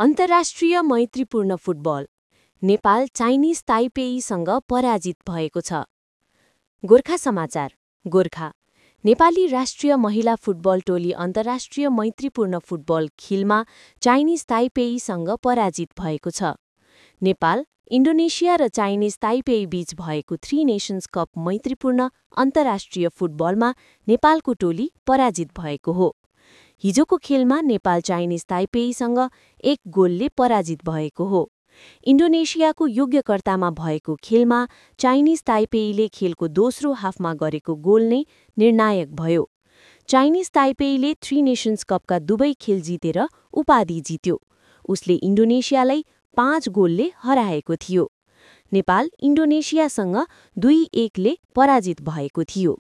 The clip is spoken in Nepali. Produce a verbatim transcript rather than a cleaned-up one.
अन्तर्राष्ट्रिय मैत्रीपूर्ण फुटबल नेपाल चाइनिज ताइपेईसँग पराजित भएको छ। गोर्खा समाचार गोर्खा नेपाली राष्ट्रिय महिला फुटबल टोली अन्तर्राष्ट्रिय मैत्रीपूर्ण फुटबल खिलमा चाइनिज ताइपेईसँग पराजित भएको छ। नेपाल, इन्डोनेसिया र चाइनिज ताइपेई बीच भएको थ्री नेशन्स कप मैत्रीपूर्ण अन्तर्राष्ट्रिय फुटबलमा नेपालको टोली पराजित भएको हो। हिजोको खेलमा नेपाल चाइनिज ताइपेईसँग एक गोलले पराजित भएको हो। इन्डोनेसियाको योग्यकर्तामा भएको खेलमा चाइनिज ताइपेईले खेलको दोस्रो हाफमा गरेको गोल नै निर्णायक भयो। चाइनिज ताइपेईले थ्री नेशन्स कपका दुवै खेल जितेर उपाधि जित्यो। उसले इन्डोनेसियालाई पाँच गोलले हराएको थियो। नेपाल इन्डोनेसियासँग दुई एकले पराजित भएको थियो।